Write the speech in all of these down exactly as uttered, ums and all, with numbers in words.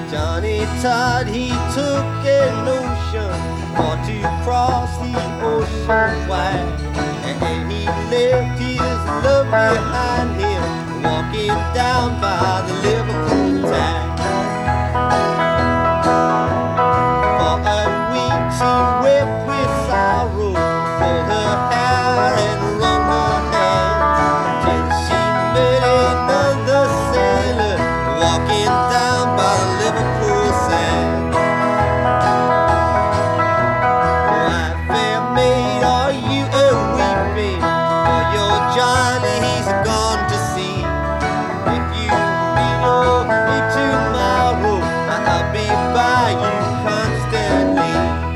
Johnny Todd, he took a notion for to cross the ocean wide, and he left his love behind him, walking down by the Liverpool tide. For a week she wept with sorrow, pulled her hair and wrung her hands, till she met another sailor walking down by the Liverpool sand. My fair maid, are you a weeping? For your Johnny, he's gone to sea. If you meet me tomorrow, I'll be by you constantly.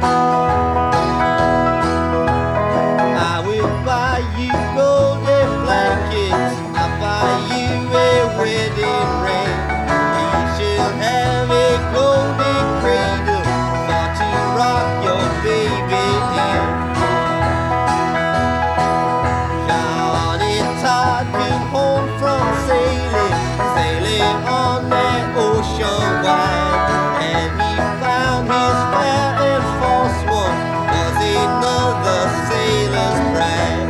I will buy you golden blankets, I'll buy you a wedding ring. You shall have a golden cradle for to rock your baby in. Johnny Todd came home from sailing, sailing on that ocean wide, and he found his fair and false one was another sailor's bride.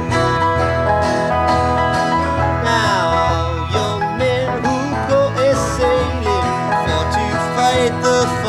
Now all young men who go a-sailing for to fight the